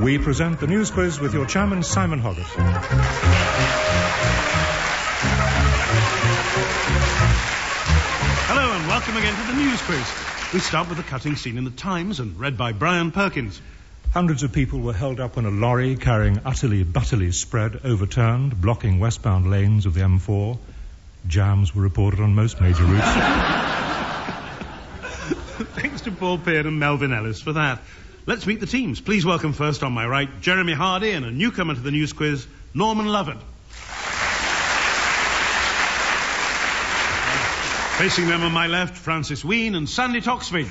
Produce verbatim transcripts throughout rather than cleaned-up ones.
We present the News Quiz with your chairman, Simon Hoggart. Hello and welcome again to the News Quiz. We start with a cutting scene in the Times and read by Brian Perkins. Hundreds of people were held up when a lorry carrying utterly butterly spread overturned, blocking westbound lanes of the M four. Jams were reported on most major routes. Thanks to Paul Pearn and Melvin Ellis for that. Let's meet the teams. Please welcome first on my right, Jeremy Hardy, and a newcomer to the News Quiz, Norman Lovett. Facing them on my left, Francis Wheen and Sandy Toxvig.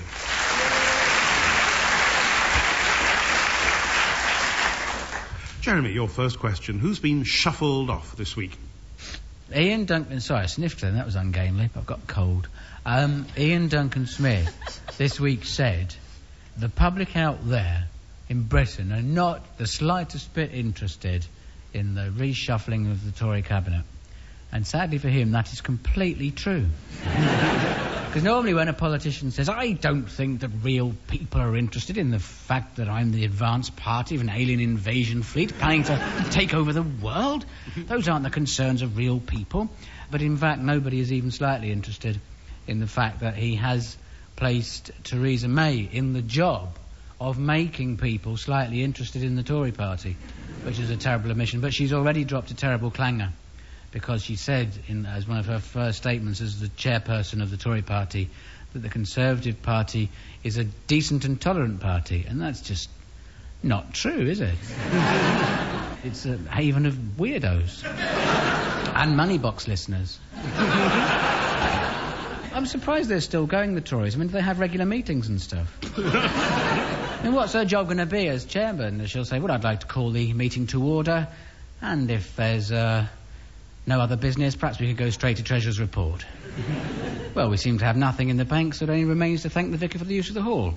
Jeremy, your first question. Who's been shuffled off this week? Ian Duncan... Sorry, I sniffed then. That was ungainly. I've got cold. Um, Ian Duncan Smith this week said... The public out there in Britain are not the slightest bit interested in the reshuffling of the Tory cabinet. And sadly for him, that is completely true. Because normally when a politician says, I don't think that real people are interested in the fact that I'm the advanced party of an alien invasion fleet planning to take over the world, those aren't the concerns of real people. But in fact, nobody is even slightly interested in the fact that he has... placed Theresa May in the job of making people slightly interested in the Tory party, which is a terrible omission. But she's already dropped a terrible clanger, because she said, in, as one of her first statements as the chairperson of the Tory party, that the Conservative Party is a decent and tolerant party. And that's just not true, is it? It's a haven of weirdos. And moneybox listeners. I'm surprised they're still going, the Tories. I mean, do they have regular meetings and stuff? I mean, what's her job going to be as chairman? She'll say, well, I'd like to call the meeting to order, and if there's uh, no other business, perhaps we could go straight to Treasurer's report. Well, we seem to have nothing in the bank, so it only remains to thank the vicar for the use of the hall.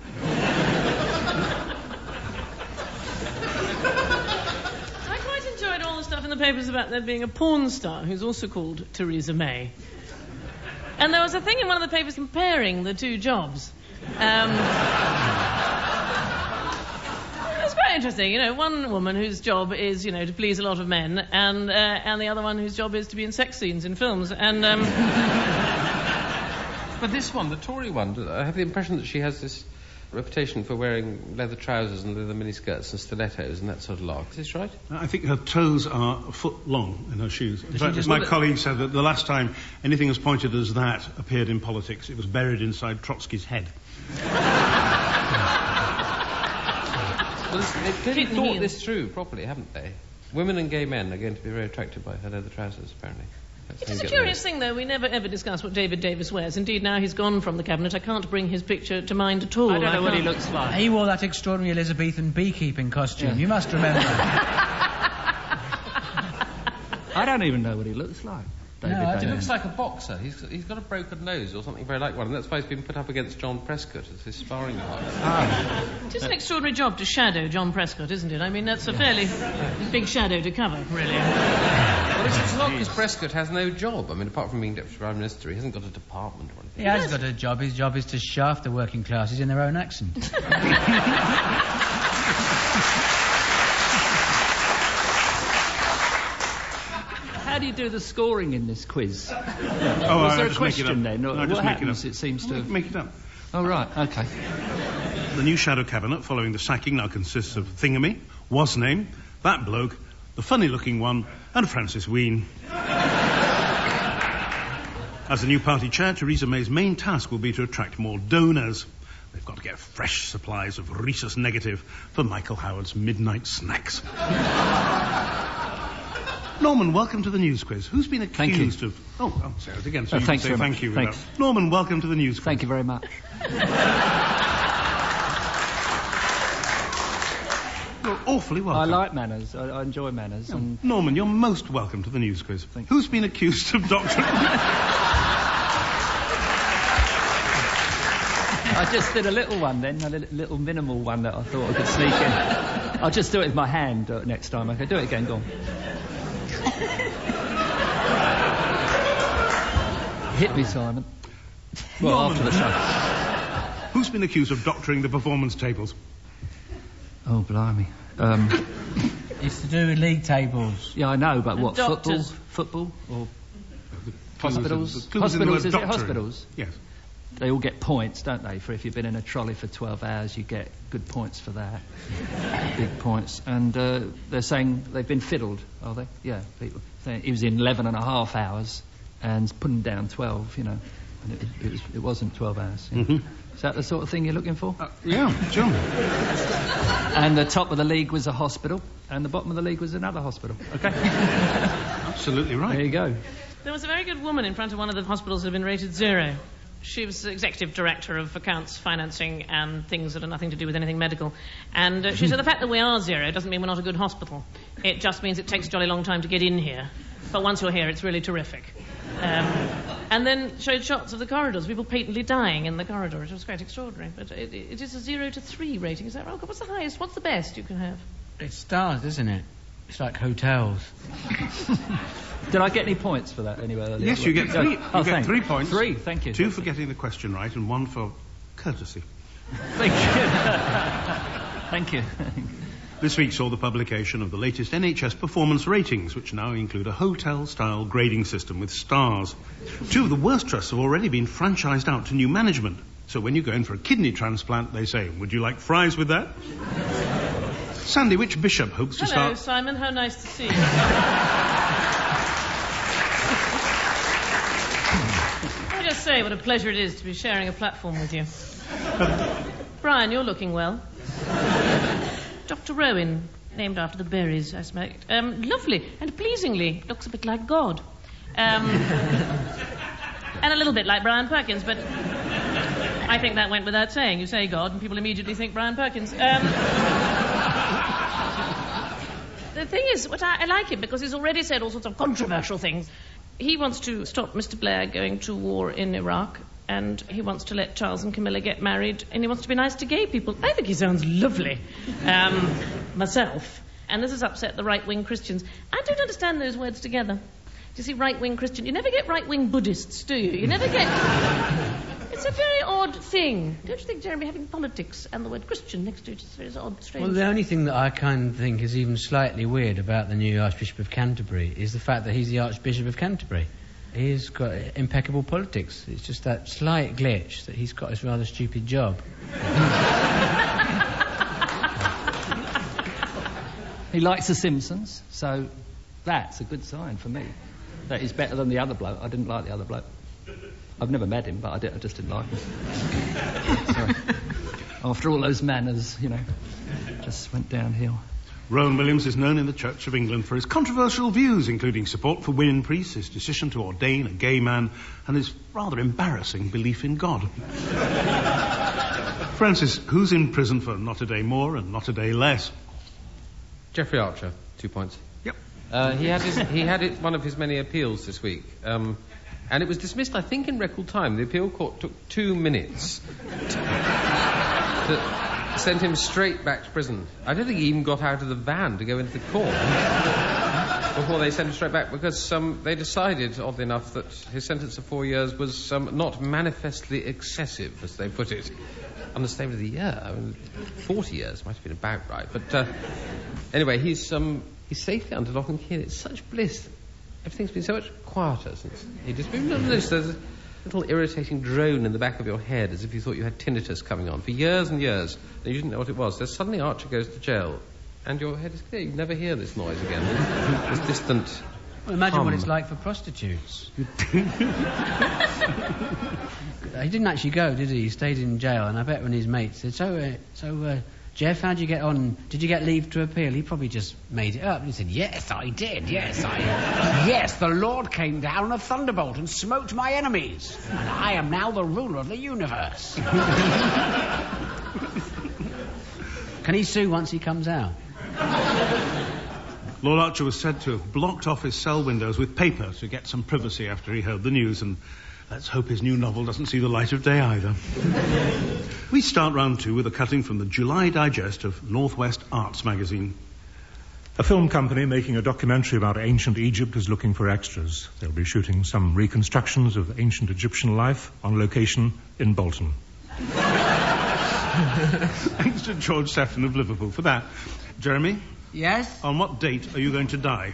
I quite enjoyed all the stuff in the papers about there being a porn star who's also called Theresa May. And there was a thing in one of the papers comparing the two jobs. Um, it was very interesting. You know, one woman whose job is, you know, to please a lot of men, and uh, and the other one whose job is to be in sex scenes in films. And um... But this one, the Tory one, I have the impression that she has this reputation for wearing leather trousers and leather miniskirts and stilettos and that sort of lark. Is this right? I think her toes are a foot long in her shoes. In fact, my it... colleague said that the last time anything as pointed as that appeared in politics, it was buried inside Trotsky's head. Well, they've clearly thought this through properly, haven't they? Women and gay men are going to be very attracted by her leather trousers, apparently. It is a curious thing, though. We never ever discuss what David Davis wears. Indeed, now he's gone from the cabinet, I can't bring his picture to mind at all. I don't know I what he can't... looks like. He wore that extraordinary Elizabethan beekeeping costume. Yeah. You must remember. I don't even know what he looks like. David No, I He don't. looks like a boxer. He's, he's got a broken nose or something very like one, and that's why he's been put up against John Prescott as his sparring partner. Ah. It is an extraordinary job to shadow John Prescott, isn't it? I mean, that's a fairly big shadow to cover, really. Well, it's, it's not because Prescott has no job. I mean, apart from being Deputy Prime Minister, he hasn't got a department or anything. He has got a job. His job is to shaft the working classes in their own accent. How do you do the scoring in this quiz? Oh, Was I, there I a just question make it up. then? Or No, I what just make happens? it, It, seems to... Make it up. Oh, right, OK. The new shadow cabinet following the sacking now consists of Thingamy, Wasname, that bloke, the funny-looking one, and Francis Wheen. As the new party chair, Theresa May's main task will be to attract more donors. They've got to get fresh supplies of rhesus negative for Michael Howard's midnight snacks. Norman, welcome to the News Quiz. Who's been accused of... Oh, I'll say it again, so Oh, you thanks can say very thank much. you. Thanks. Without... Norman, welcome to the News Quiz. Thank you very much. You're awfully welcome. I like manners. I, I enjoy manners. Oh, And Norman, you're most welcome to the News Quiz. Thank Who's been accused of doctoring... I just did a little one then, a little, little minimal one that I thought I could sneak in. I'll just do it with my hand uh, next time. Okay, do it again, go on. Hit me, Simon. Well, Norman. after the show. Who's been accused of doctoring the performance tables? Oh, blimey. Um, It's to do with league tables. yeah, I know, but And what, football? doctors. Football? Or Clues hospitals? in- the clues in the Hospitals, word is it doctoring. hospitals? Yes. They all get points, don't they? For if you've been in a trolley for twelve hours, you get good points for that. Big points. And uh, they're saying they've been fiddled, are they? Yeah, people saying he was in eleven and a half hours and putting down twelve, you know. And it, it, was, it wasn't twelve hours. Yeah. Mm-hmm. Is that the sort of thing you're looking for? Uh, yeah, sure. And the top of the league was a hospital, and the bottom of the league was another hospital. Okay? Absolutely right. There you go. There was a very good woman in front of one of the hospitals that had been rated zero. She was the executive director of accounts, financing, and things that are nothing to do with anything medical. And uh, she said the fact that we are zero doesn't mean we're not a good hospital. It just means it takes a jolly long time to get in here. But once you're here, it's really terrific. Um, and then showed shots of the corridors, people patently dying in the corridor. It was quite extraordinary. But it, it is a zero to three rating, is that right? What's the highest? What's the best you can have? It's stars, isn't it? It's like hotels. Did I get any points for that anyway earlier? Yes, you get three. You Oh, get thank- three points. Three, thank you. Two for getting the question right and one for courtesy. Thank you. Thank you. This week saw the publication of the latest N H S performance ratings, which now include a hotel-style grading system with stars. Two of the worst trusts have already been franchised out to new management. So when you go in for a kidney transplant, they say, would you like fries with that? Sandy, which bishop hopes to Hello, start... Simon. How nice to see you. I just say what a pleasure it is to be sharing a platform with you. Brian, you're looking well. Doctor Rowan, named after the berries, I suspect. Um, lovely and pleasingly looks a bit like God. Um, and a little bit like Brian Perkins, but I think that went without saying. You say God and people immediately think Brian Perkins. Um, the thing is, what I, I like him because he's already said all sorts of controversial things. He wants to stop Mister Blair going to war in Iraq, and he wants to let Charles and Camilla get married, and he wants to be nice to gay people. I think he sounds lovely, um, myself. And this has upset the right-wing Christians. I don't understand those words together. Do you see right-wing Christian? You never get right-wing Buddhists, do you? You never get... It's a very odd thing. Don't you think, Jeremy, having politics and the word Christian next to it is very odd, strange? Well, the only thing that I kind of think is even slightly weird about the new Archbishop of Canterbury is the fact that he's the Archbishop of Canterbury. He's got impeccable politics. It's just that slight glitch that he's got this rather stupid job. He likes The Simpsons, so that's a good sign for me. That he's better than the other bloke. I didn't like the other bloke. I've never met him, but I, did, I just didn't like him. Sorry. After all those manners, you know, just went downhill. Rowan Williams is known in the Church of England for his controversial views, including support for women priests, his decision to ordain a gay man, and his rather embarrassing belief in God. Francis, who's in prison for not a day more and not a day less? Jeffrey Archer, two points. Yep. Uh, he had his, he had it, one of his many appeals this week, um, and it was dismissed, I think, in record time. The appeal court took two minutes to, to send him straight back to prison. I don't think he even got out of the van to go into the court before they sent him straight back, because um, they decided, oddly enough, that his sentence of four years was um, not manifestly excessive, as they put it. Understatement of the year. I mean, forty years might have been about right. But uh, anyway, he's um, he's safely under lock and key. It's such bliss. Everything's been so much quieter since he just moved on this. There's a little irritating drone in the back of your head, as if you thought you had tinnitus coming on for years and years, and you didn't know what it was. Then suddenly Archer goes to jail, and your head is clear. You never hear this noise again. This distant. Well, imagine hum. what it's like for prostitutes. He didn't actually go, did he? He stayed in jail, and I bet when his mates said, so, uh, so, uh, Jeff, how'd you get on? Did you get leave to appeal? He probably just made it up. And he said, yes, I did, yes, I... yes, the Lord came down in a thunderbolt and smote my enemies, and I am now the ruler of the universe. Can he sue once he comes out? Lord Archer was said to have blocked off his cell windows with paper to get some privacy after he heard the news, and let's hope his new novel doesn't see the light of day either. We start round two with a cutting from the July digest of Northwest Arts magazine. A film company making a documentary about ancient Egypt is looking for extras. They'll be shooting some reconstructions of ancient Egyptian life on location in Bolton. Thanks to George Sefton of Liverpool for that. Jeremy, Yes? on what date are you going to die?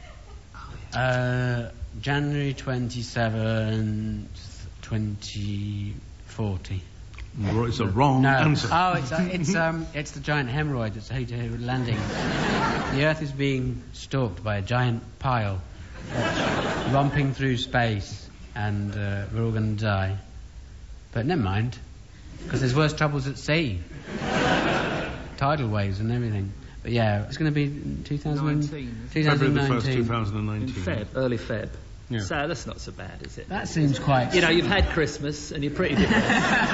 Uh, January twenty-seventh, twenty forty. Well, it's a wrong No. answer. Oh, it's uh, it's um it's the giant hemorrhoid that's headed landing. The Earth is being stalked by a giant pile, that's romping through space, and uh, we're all going to die. But never mind, because there's worse troubles at sea, tidal waves and everything. But yeah, it's going to be two thousand nineteen. February the first, nineteen. two thousand In nineteen. Feb, early Feb. Yeah. So that's not so bad, is it? That seems quite. You know, you've had Christmas and you're pretty depressed.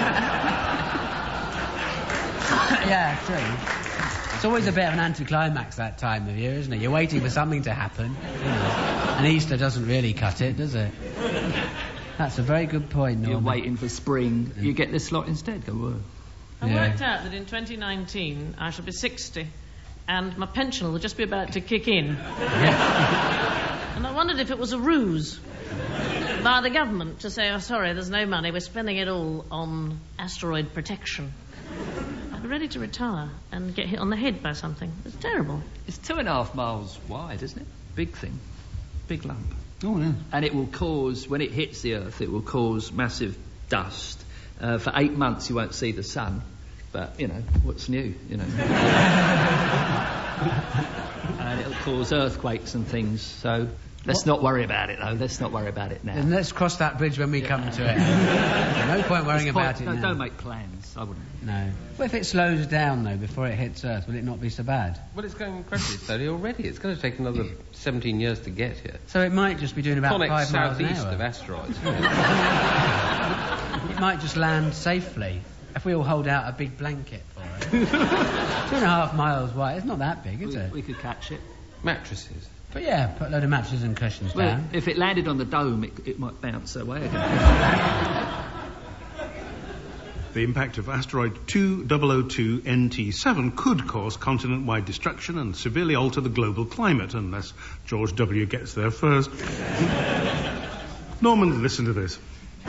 Yeah, true. It's always a bit of an anticlimax that time of year, isn't it? You're waiting for something to happen, you know. And Easter doesn't really cut it, does it? That's a very good point, Norman. You're waiting for spring. You get this lot instead. Go, whoa. I Yeah. worked out that in twenty nineteen I shall be sixty and my pension will just be about to kick in. And I wondered if it was a ruse by the government to say, oh, sorry, there's no money, we're spending it all on asteroid protection. I'd be ready to retire and get hit on the head by something. It's terrible. It's two and a half miles wide, isn't it? Big thing. Big lump. Oh, yeah. And it will cause, when it hits the Earth, it will cause massive dust. Uh, for eight months you won't see the sun. But, you know, what's new, you know? And it'll cause earthquakes and things, so let's not worry about it, though. Let's not worry about it now. And let's cross that bridge when we come to it. No point worrying It's about point- it no, now. Don't make plans. I wouldn't. No. Well, if it slows down, though, before it hits Earth, will it not be so bad? Well, it's going incredibly slowly already. It's going to take another seventeen years to get here. So it might just be doing about Connect five miles an southeast hour. of asteroids. It might just land safely if we all hold out a big blanket for it. Two and a half miles wide. It's not that big, is We, it? we could catch it. Mattresses. But yeah, put a load of mattresses and cushions Well, down. if it landed on the dome, it, it might bounce away again. The impact of asteroid two thousand two N T seven could cause continent-wide destruction and severely alter the global climate unless George W. gets there first. Norman, listen to this.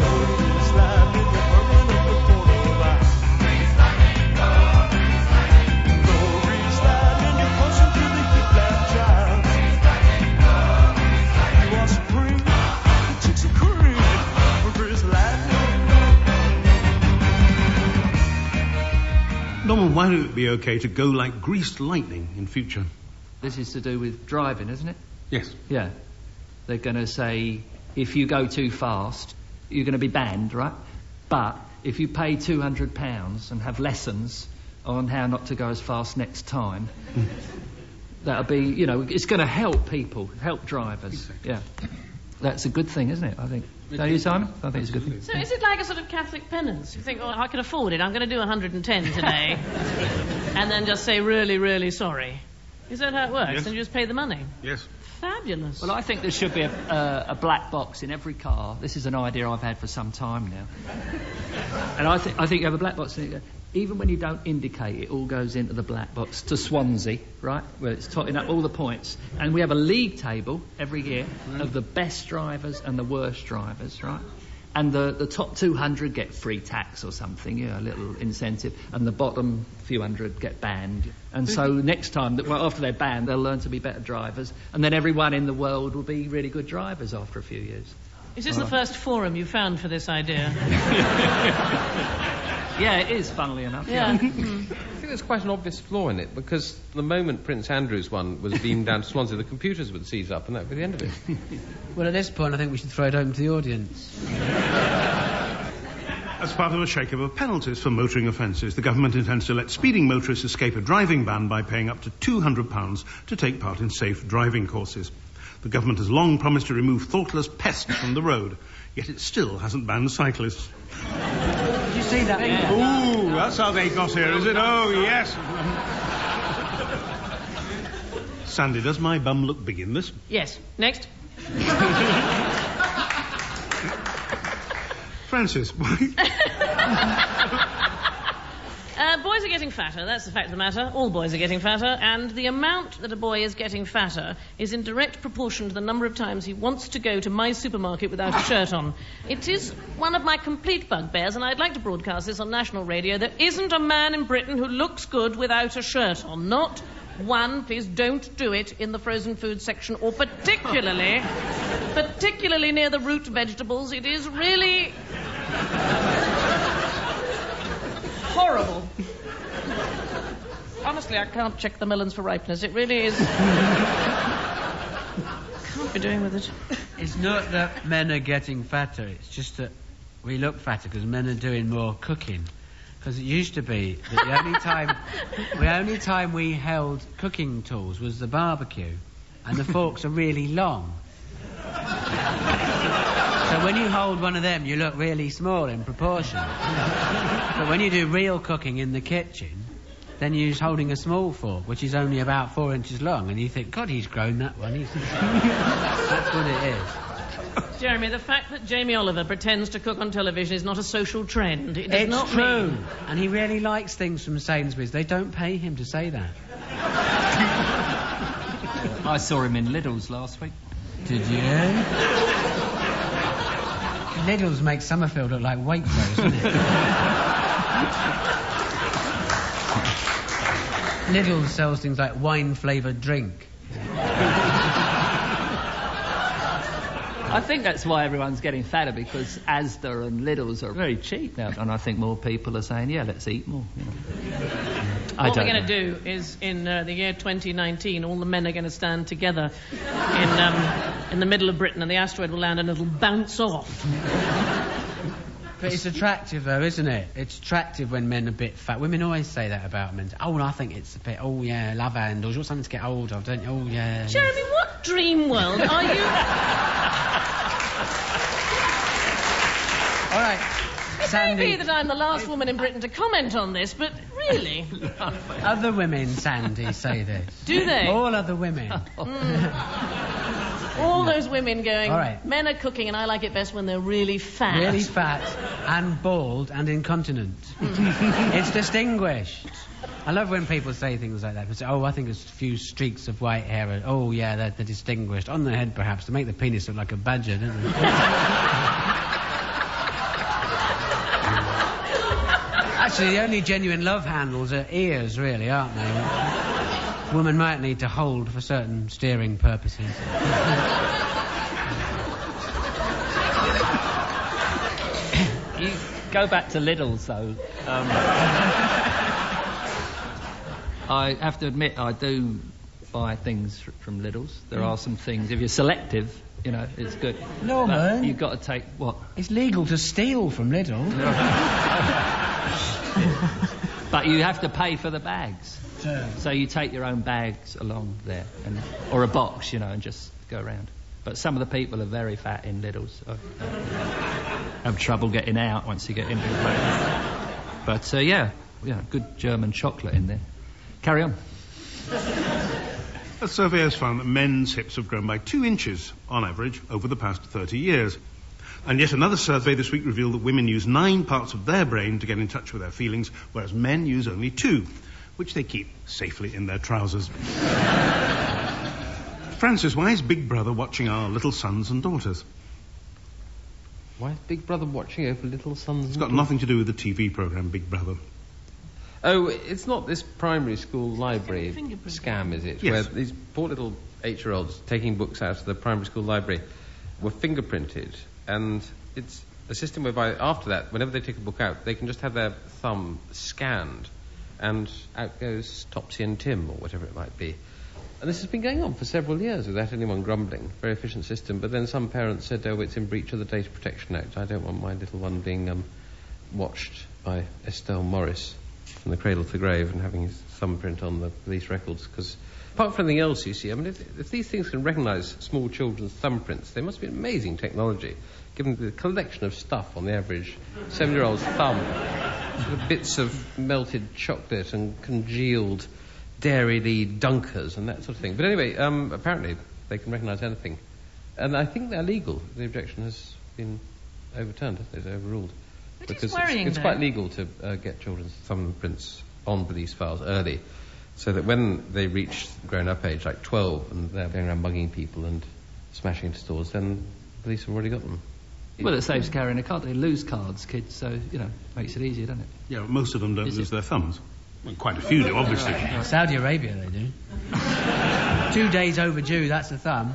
Norman, why would it be okay to go like greased lightning in future? This is to do with driving, isn't it? Yes. Yeah. They're going to say, if you go too fast, you're going to be banned, right? But if you pay two hundred pounds and have lessons on how not to go as fast next time, that'll be, you know, it's going to help people, help drivers. Exactly. Yeah. That's a good thing, isn't it, I think? Don't you, Simon? I think it's a good thing. So is it like a sort of Catholic penance? You think, oh, I can afford it, I'm going to do one hundred ten today. And then just say, really, really sorry. Is that how it works? Yes. And you just pay the money? Yes. Fabulous. Well, I think there should be a, uh, a black box in every car. This is an idea I've had for some time now. And I think I think you have a black box in it. Even when you don't indicate, it all goes into the black box to Swansea, right, where it's totting up all the points. And we have a league table every year of the best drivers and the worst drivers, right? And the, the top two hundred get free tax or something, you know, a little incentive. And the bottom few hundred get banned. And so next time, that, well, after they're banned, they'll learn to be better drivers. And then everyone in the world will be really good drivers after a few years. Is this the first forum you found for this idea? Yeah, it is, funnily enough. Yeah. I think there's quite an obvious flaw in it, because the moment Prince Andrew's one was beamed down to Swansea, the computers would seize up and that would be the end of it. Well, at this point, I think we should throw it open to the audience. As part of a shake-up of penalties for motoring offences, the government intends to let speeding motorists escape a driving ban by paying up to two hundred pounds to take part in safe driving courses. The government has long promised to remove thoughtless pests from the road, yet it still hasn't banned cyclists. Did you see that? Yeah. Ooh, that's how they got here, is it? Oh, yes. Sandy, does my bum look big in this? Yes. Next. Francis, why? Uh, Uh, boys are getting fatter, that's the fact of the matter. All boys are getting fatter, and the amount that a boy is getting fatter is in direct proportion to the number of times he wants to go to my supermarket without a shirt on. It is one of my complete bugbears, and I'd like to broadcast this on national radio. There isn't a man in Britain who looks good without a shirt on. Not one. Please don't do it in the frozen food section, or particularly, particularly near the root vegetables. It is really horrible. Honestly, I can't check the melons for ripeness. It really is. Can't be doing with it. It's not that men are getting fatter. It's just that we look fatter because men are doing more cooking. Because it used to be that the only time, the only time we held cooking tools was the barbecue, and the forks are really long. So when you hold one of them, you look really small in proportion. But when you do real cooking in the kitchen, then you're holding a small fork, which is only about four inches long, and you think, God, he's grown that one. He's... That's what it is. Jeremy, the fact that Jamie Oliver pretends to cook on television is not a social trend. It does it's not true. Mean... And he really likes things from Sainsbury's. They don't pay him to say that. I saw him in Lidl's last week. Did you? Lidl's makes Summerfield look like Waitrose, doesn't it? Lidl sells things like wine-flavoured drink. I think that's why everyone's getting fatter, because Asda and Lidl's are very cheap now, and I think more people are saying, yeah, let's eat more. You know. What we're going to do is, in uh, the year twenty nineteen, all the men are going to stand together in um, in the middle of Britain, and the asteroid will land and it'll bounce off. But it's attractive, though, isn't it? It's attractive when men are a bit fat. Women always say that about men. Oh, I think it's a bit, oh, yeah, love handles. You want something to get hold of, don't you? Oh, yeah. Jeremy, what dream world are you... All right, It Sandy. may be that I'm the last woman in Britain to comment on this, but really... Other women, Sandy, say this. Do they? All other women. Mm. All those women going, All right. Men are cooking and I like it best when they're really fat. Really fat and bald and incontinent. It's distinguished. I love when people say things like that. They say, oh, I think there's a few streaks of white hair. And, oh, yeah, they're, they're distinguished. On the head, perhaps, to make the penis look like a badger, don't they? Actually, the only genuine love handles are ears, really, aren't they? Women might need to hold for certain steering purposes. You go back to Lidl's, though. Um, I have to admit, I do buy things from Lidl's. There are some things, if you're selective, you know, it's good. No, but man. You've got to take what? It's legal to steal from Lidl. But you have to pay for the bags. Sure. So you take your own bags along there, and, or a box, you know, and just go around. But some of the people are very fat in Lidl's. So, uh, have trouble getting out once you get into the place. But, uh, yeah, yeah, good German chocolate in there. Carry on. A survey has found that men's hips have grown by two inches, on average, over the past thirty years. And yet another survey this week revealed that women use nine parts of their brain to get in touch with their feelings, whereas men use only two, which they keep safely in their trousers. Francis, why is Big Brother watching our little sons and daughters? Why is Big Brother watching over little sons and It's got daughters? nothing to do with the T V programme Big Brother. Oh, it's not this primary school library scam, is it? Yes. Where these poor little eight-year-olds taking books out of the primary school library were fingerprinted, and it's a system whereby after that, whenever they take a book out, they can just have their thumb scanned, and out goes Topsy and Tim, or whatever it might be. And this has been going on for several years without anyone grumbling. Very efficient system. But then some parents said, oh, it's in breach of the Data Protection Act. I don't want my little one being um, watched by Estelle Morris from the cradle to the grave and having his thumbprint on the police records. Because apart from anything else, you see, I mean, if, if these things can recognise small children's thumbprints, they must be amazing technology, given the collection of stuff on the average seven-year-old's thumb. Sort of bits of melted chocolate and congealed Dairy Lee dunkers and that sort of thing. But anyway, um, apparently they can recognise anything. And I think they're legal. The objection has been overturned, hasn't it? It's overruled. It because is worrying, it's, it's though. quite legal to uh, get children's thumbprints on police files early, so that when they reach grown-up age, like twelve, and they're going around mugging people and smashing into stores, then police have already got them. Well, it saves carrying a card. They lose cards, kids, so, you know, makes it easier, doesn't it? Yeah, but most of them don't Is lose it? their thumbs. Well, quite a few do, obviously. In Saudi Arabia, they do. Two days overdue, that's a thumb.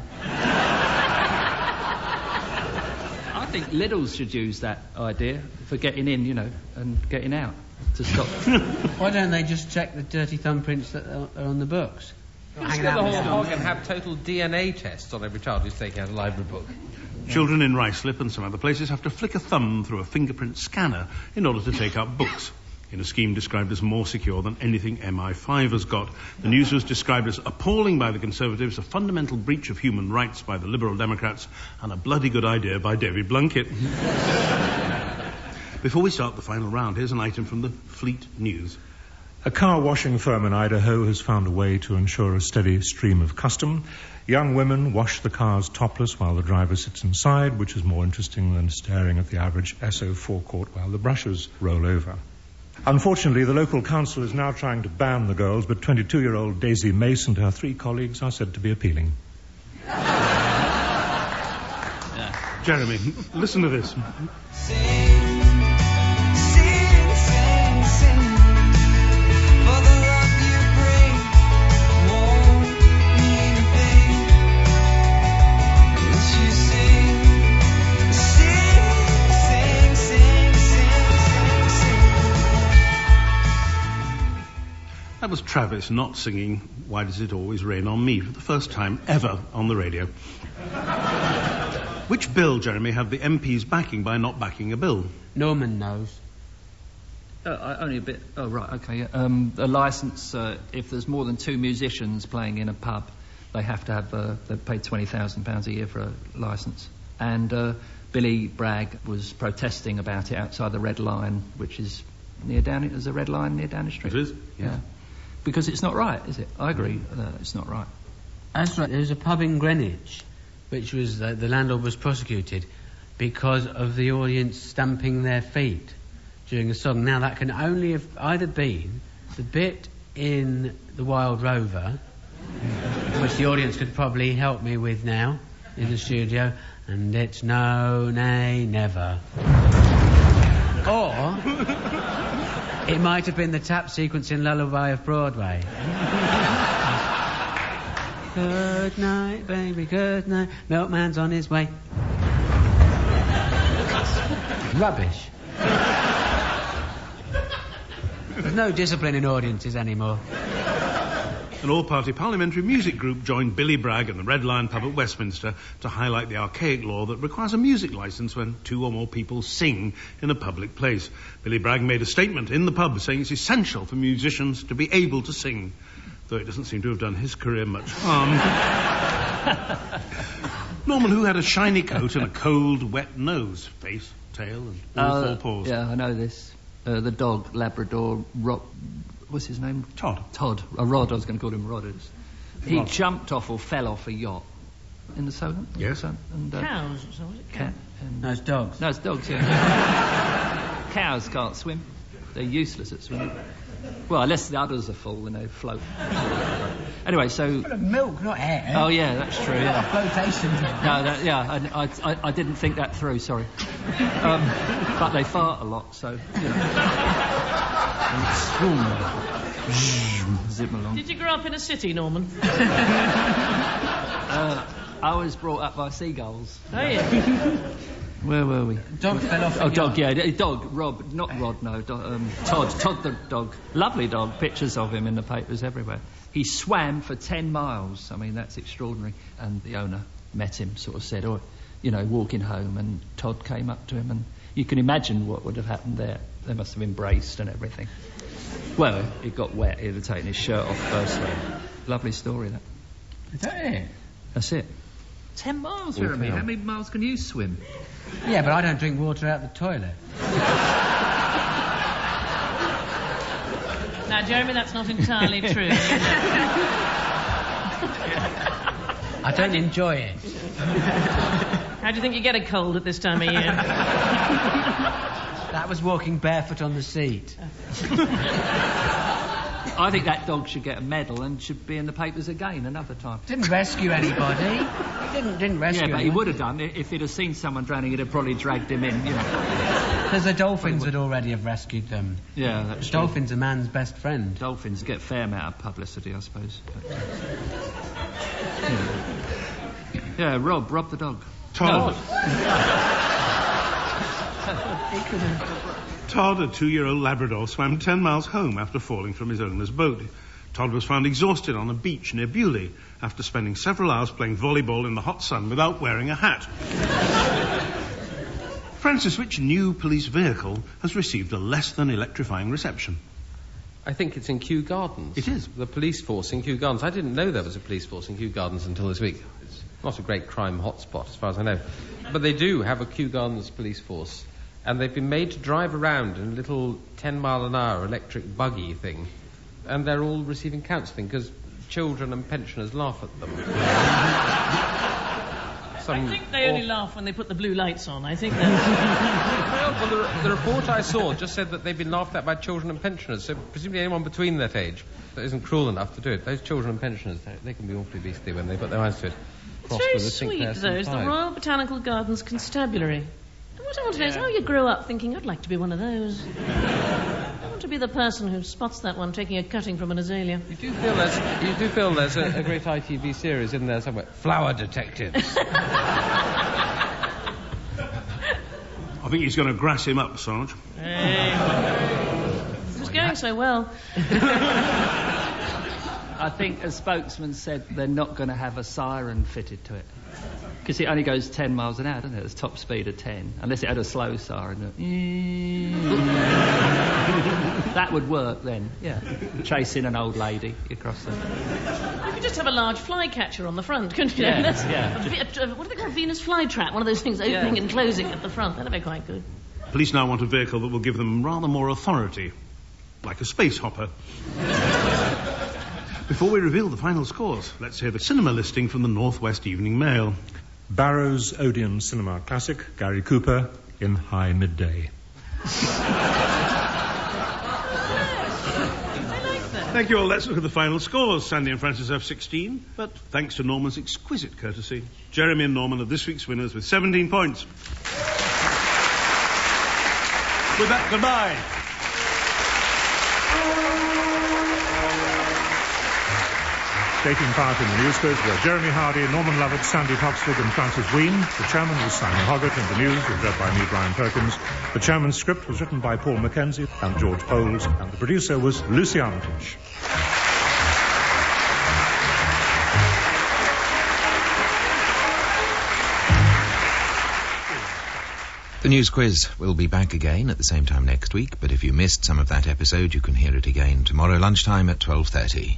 I think Lidl's should use that idea for getting in, you know, and getting out to stop. Why don't they just check the dirty thumbprints that are are on the books? Let's get the whole hog and have total D N A tests on every child who's taking out a library book. Children in Ruislip and some other places have to flick a thumb through a fingerprint scanner in order to take out books. In a scheme described as more secure than anything M I five has got. The news was described as appalling by the Conservatives, a fundamental breach of human rights by the Liberal Democrats, and a bloody good idea by David Blunkett. Before we start the final round, here's an item from the Fleet News. A car washing firm in Idaho has found a way to ensure a steady stream of custom. Young women wash the cars topless while the driver sits inside, which is more interesting than staring at the average S O forecourt while the brushes roll over. Unfortunately, the local council is now trying to ban the girls, but twenty-two-year-old Daisy Mace and her three colleagues are said to be appealing. Yeah. Jeremy, listen to this. That was Travis not singing Why Does It Always Rain on Me for the first time ever on the radio. Which bill, Jeremy, have the M Ps backing by not backing a bill? Norman knows. Uh, only a bit. Oh, right, okay. Yeah. Um, a licence, uh, if there's more than two musicians playing in a pub, they have to have, uh, they pay twenty thousand pounds a year for a licence. And uh, Billy Bragg was protesting about it outside the Red Lion, which is near Downing, there's a Red Lion near Downing Street. It is? Yeah. yeah. Because it's not right, is it? I agree that it's not right. That's right. There was a pub in Greenwich, which was, uh, the landlord was prosecuted because of the audience stamping their feet during a song. Now, that can only have either been the bit in The Wild Rover, which the audience could probably help me with now in the studio, and it's no, nay, never. Or it might have been the tap sequence in Lullaby of Broadway. Good night, baby, good night. Milkman's on his way. Rubbish. There's no discipline in audiences anymore. An all-party parliamentary music group joined Billy Bragg and the Red Lion pub at Westminster to highlight the archaic law that requires a music licence when two or more people sing in a public place. Billy Bragg made a statement in the pub saying it's essential for musicians to be able to sing, though it doesn't seem to have done his career much harm. Norman, who had a shiny coat and a cold, wet nose, face, tail, and all uh, four paws? Yeah, I know this. Uh, the dog, Labrador, Ro- what's his name? Todd. Todd. A Rod, I was going to call him Rodders. He Rod. jumped off or fell off a yacht in the Solent. Yes. And, uh, Cows, so was it? Cat. And, No, it's dogs. no, it's dogs, yeah. Cows can't swim. They're useless at swimming. Well, unless the udders are full and they float. Anyway, so... Milk, not air. Oh, yeah, that's true, yeah. Flotation. No, that, yeah, I, I, I didn't think that through, sorry. Um, but they fart a lot, so, you know. Zip along. Did you grow up in a city, Norman? Uh, I was brought up by seagulls. Oh, yeah. Where were we? Dog fell off. Oh, dog, yeah, a dog, Rob, not Rod, no, do, um, Todd, Todd the dog. Lovely dog, pictures of him in the papers everywhere. He swam for ten miles, I mean, that's extraordinary. And the owner met him, sort of said, oh, you know, walking home, and Todd came up to him, and you can imagine what would have happened there. They must have embraced and everything. Well, he got wet, he'd have taken his shirt off firstly. Lovely story, that. Is that it? That's it. Ten miles, Walk Jeremy. out. How many miles can you swim? Yeah, but I don't drink water out the toilet. Now, Jeremy, that's not entirely true. I don't enjoy it. How do you think you get a cold at this time of year? That was walking barefoot on the seat. I think that dog should get a medal and should be in the papers again another time. Didn't rescue anybody. Didn't didn't rescue. Yeah, but anyone. he would have done. If he'd have seen someone drowning, he'd have probably dragged him in, you know. Because the dolphins would already have rescued them. Yeah, that's true. Dolphins are man's best friend. Dolphins get a fair amount of publicity, I suppose. But, yeah. yeah, Rob, Rob the dog. Todd. He could have. Todd, a two-year-old Labrador, swam ten miles home after falling from his owner's boat. Todd was found exhausted on a beach near Bewley after spending several hours playing volleyball in the hot sun without wearing a hat. Francis, which new police vehicle has received a less than electrifying reception? I think it's in Kew Gardens. It is? The police force in Kew Gardens. I didn't know there was a police force in Kew Gardens until this week. It's not a great crime hotspot, as far as I know. But they do have a Kew Gardens police force, and they've been made to drive around in a little ten mile an hour electric buggy thing, and they're all receiving counselling because children and pensioners laugh at them. Some I think they only aw- laugh when they put the blue lights on. I think that... well, the, the report I saw just said that they've been laughed at by children and pensioners, so presumably anyone between that age that isn't cruel enough to do it. Those children and pensioners, they, they can be awfully beastly when they put their eyes to it. It's Crossed very with a sweet, Sinclair though. It's the Sun Royal Botanical Gardens Constabulary. And what I want to know is how you grow up thinking, I'd like to be one of those. I want to be the person who spots that one taking a cutting from an azalea. You do feel there's, you do feel there's a, a great I T V series in there somewhere. Flower Detectives. I think he's going to grass him up, Sarge. Hey. It was going so well. I think a spokesman said they're not going to have a siren fitted to it. Because it only goes ten miles an hour, doesn't it? It's top speed of ten. Unless it had a slow siren. That would work then, yeah. Chasing an old lady across the... You could just have a large flycatcher on the front, couldn't you? Yeah, That's yeah. A, a, a, what do they call a Venus flytrap? One of those things opening Yeah. and closing at the front. That'd be quite good. Police now want a vehicle that will give them rather more authority, like a space hopper. Before we reveal the final scores, let's hear the cinema listing from the North West Evening Mail. Barrow's Odeon Cinema Classic, Gary Cooper, in High Midday. Thank you all. Let's look at the final scores. Sandy and Francis have sixteen, but thanks to Norman's exquisite courtesy, Jeremy and Norman are this week's winners with seventeen points. With that, goodbye. Taking part in the news quiz were Jeremy Hardy, Norman Lovett, Sandy Foxwood and Francis Ween. The chairman was Simon Hoggart and the news was read by me, Brian Perkins. The chairman's script was written by Paul Mackenzie and George Poles, and the producer was Lucy Armitage. The News Quiz will be back again at the same time next week, but if you missed some of that episode, you can hear it again tomorrow lunchtime at twelve thirty.